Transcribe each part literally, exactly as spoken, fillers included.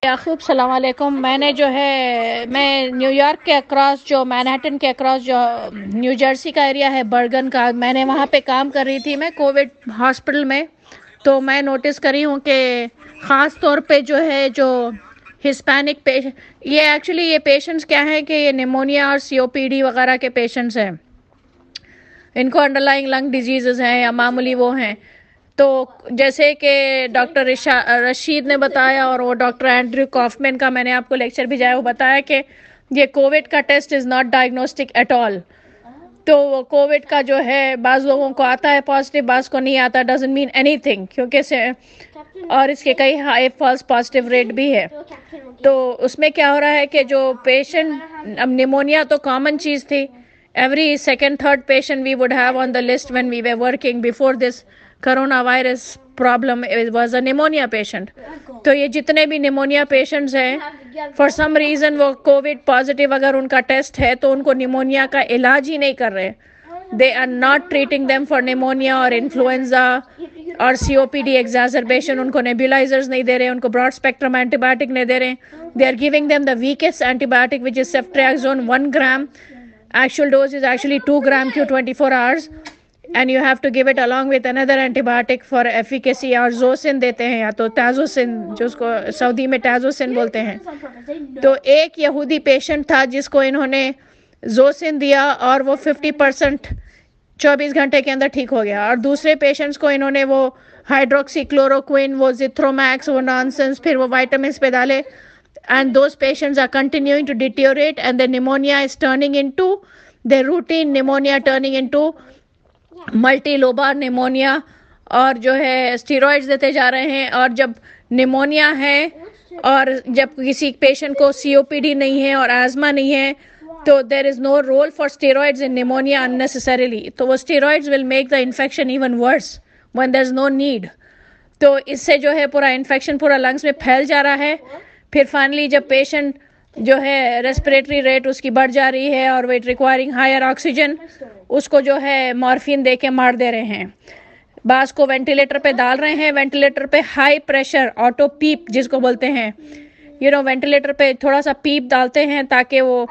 یعقوب السلام علیکم. میں نے جو ہے میں نیو یارک کے اکراس جو مینہٹن کے اکراس جو نیو جرسی کا ایریا ہے برگن کا, میں نے وہاں پہ کام کر رہی تھی میں کووڈ ہاسپٹل میں. تو میں نوٹس کری ہوں کہ خاص طور پہ جو ہے جو ہسپینک پیشنٹ, یہ ایکچولی یہ پیشنٹس کیا ہیں کہ یہ نیمونیا اور سی او پی ڈی وغیرہ کے پیشنٹس ہیں. ان کو انڈر لائنگ لنگ ڈیزیزز ہیں یا معمولی وہ ہیں. تو جیسے کہ ڈاکٹر رشید نے بتایا اور وہ ڈاکٹر اینڈریو کافمین کا میں نے آپ کو لیکچر بھیجایا, وہ بتایا کہ یہ کووڈ کا test is not diagnostic at all. تو وہ کووڈ کا جو ہے بعض لوگوں کو آتا ہے پازیٹیو, بعض کو نہیں آتا, ڈزنٹ مین اینی تھنگ, کیونکہ سے اور اس کے کئی ہائی فالس پازیٹیو ریٹ بھی ہے. تو اس میں کیا ہو رہا ہے کہ جو پیشنٹ, اب نیمونیا تو کامن چیز تھی, every second third patient we would have on the list when we were working before this corona virus problem was a pneumonia patient. تو یہ جتنے بھی نیمونیا پیشنٹس ہیں فار سم ریزن وہ کووڈ پازیٹیو اگر ان کا ٹیسٹ ہے تو ان کو نیمونیا کا علاج ہی نہیں کر رہے. They are not treating them for pneumonia اور انفلوئنزا اور سی او پی ڈی ایگزازربیشن. ان کو نیبولائزرز نہیں دے رہے, ان کو براڈ اسپیکٹرم اینٹی بایوٹک نہیں دے رہے. They are giving them the weakest antibiotic which is ceftriaxone one gram. Actual dose is actually two gram q twenty-four hours and you have to give it along with another antibiotic for efficacy. اور زوسن دیتے ہیں یا تو تازوسن, جو اس کو سعودی میں تازوسن بولتے ہیں. تو ایک یہودی پیشنٹ تھا جس کو انہوں نے زوسن دیا اور وہ ففٹی پرسنٹ چوبیس گھنٹے کے اندر ٹھیک ہو گیا. اور دوسرے پیشنٹس کو انہوں نے وہ ہائیڈروکسی کلوروکوئن, وہ زیتھرومیکس, وہ نانسنس, پھر وہ وائٹامنس پہ ڈالے. And those patients are continuing to deteriorate and the pneumonia is turning into the routine pneumonia turning into multi-lobar pneumonia. اور جو ہے اسٹیرائڈز دیتے جا رہے ہیں. اور جب نیمونیا ہے اور جب کسی پیشنٹ کو سی او پی ڈی نہیں ہے اور آزما نہیں ہے تو there is no role for steroids in pneumonia unnecessarily. تو وہ steroids will make the infection even worse when there is no need. تو اس سے جو ہے پورا انفیکشن پورا لنگس میں پھیل جا رہا ہے. پھر فائنلی جب پیشنٹ جو ہے ریسپریٹری ریٹ اس کی بڑھ جا رہی ہے اور ویٹ ریکوائرنگ ہائر آکسیجن, اس کو جو ہے مارفین دے کے مار دے رہے ہیں. بعض کو وینٹیلیٹر پہ ڈال رہے ہیں, وینٹیلیٹر پہ ہائی پریشر آٹو پیپ جس کو بولتے ہیں, یو نو وینٹیلیٹر پہ تھوڑا سا پیپ ڈالتے ہیں تاکہ وہ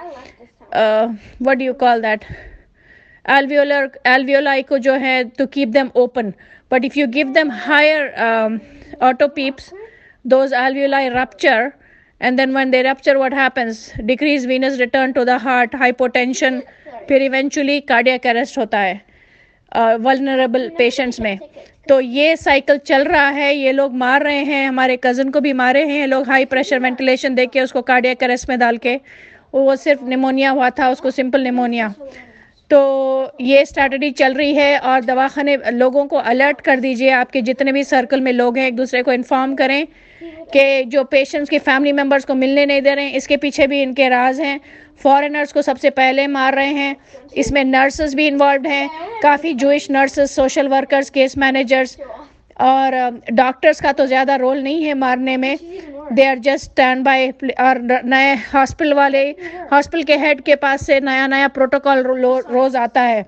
what do you call that alveolar alveoli کو جو ہے to keep them open. But if you give them higher auto PEEPs those alveoli rupture and then when they rupture what happens, decreased venous return to the heart, hypotension, پھر eventually cardiac arrest ہوتا ہے vulnerable patients میں. تو یہ cycle چل رہا ہے, یہ لوگ مار رہے ہیں. ہمارے کزن کو بھی مارے ہیں لوگ ہائی پریشر وینٹیلیشن دے کے اس کو cardiac arrest میں ڈال کے. وہ صرف نیمونیا ہوا تھا, اس کو سمپل نیمونیا. تو یہ اسٹریٹجی چل رہی ہے اور دواخانے لوگوں کو الرٹ کر دیجئے, آپ کے جتنے بھی سرکل میں لوگ ہیں ایک دوسرے کو انفارم کریں کہ جو پیشنٹس کے فیملی ممبرس کو ملنے نہیں دے رہے ہیں, اس کے پیچھے بھی ان کے راز ہیں. فارنرز کو سب سے پہلے مار رہے ہیں, اس میں نرسز بھی انوالوڈ ہیں, کافی Jewish nurses, social workers, case managers, اور ڈاکٹرز کا تو زیادہ رول نہیں ہے مارنے میں, they are just stand by. اور نئے ہاسپٹل والے ہاسپٹل کے ہیڈ کے پاس سے نیا نیا پروٹوکول روز آتا ہے.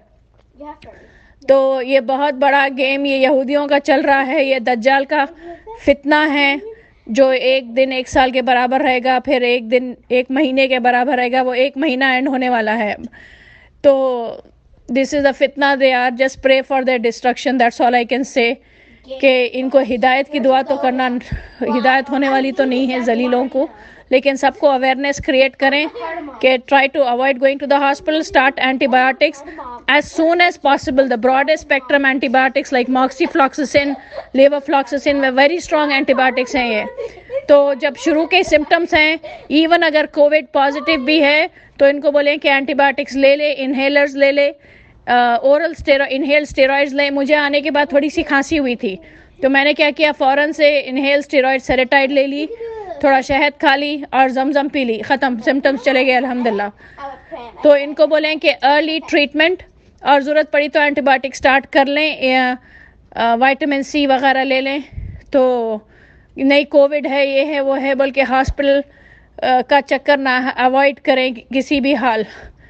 تو یہ بہت بڑا گیم یہ یہودیوں کا چل رہا ہے, یہ دجال کا فتنہ ہے جو ایک دن ایک سال کے برابر رہے گا, پھر ایک دن ایک مہینے کے برابر رہے گا, وہ ایک مہینہ اینڈ ہونے والا ہے. تو دس از اے فتنہ, they are just pray for their destruction, that's all I can say. کہ ان کو ہدایت کی دعا تو کرنا, ہدایت ہونے والی تو نہیں ہے ذلیلوں کو, لیکن سب کو اویئرنیس کریٹ کریں کہ try to avoid going to the hospital, start antibiotics as soon as possible. The broadest spectrum antibiotics like moxifloxacin, levofloxacin میں ویری اسٹرانگ اینٹی بایوٹکس ہیں یہ. تو جب شروع کے سمٹمس ہیں, ایون اگر کووڈ پازیٹیو بھی ہے تو ان کو بولیں کہ اینٹی بایوٹکس لے لے, انہیلرز لے لے, اورل انہیل اسٹیرائڈز لیں. مجھے آنے کے بعد تھوڑی سی کھانسی ہوئی تھی تو میں نے کیا کیا, فوراً سے انہیل اسٹیرائڈ سیریٹائڈ لے لی, تھوڑا شہد کھا لی اور زمزم پی لی, ختم, سمٹمس چلے گئے الحمدللہ. تو ان کو بولیں کہ ارلی ٹریٹمنٹ, اور ضرورت پڑی تو اینٹی بایوٹک اسٹارٹ کر لیں, وائٹامن سی وغیرہ لے لیں. تو نہیں کووڈ ہے, یہ ہے, وہ ہے, بلکہ ہاسپٹل کا چکر نہ اوائڈ کریں کسی بھی حال.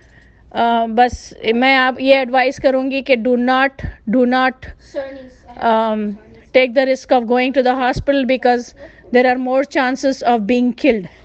بس میں آپ یہ ایڈوائز کروں گی کہ do not do not take the risk of going to the hospital because there are more chances of being killed.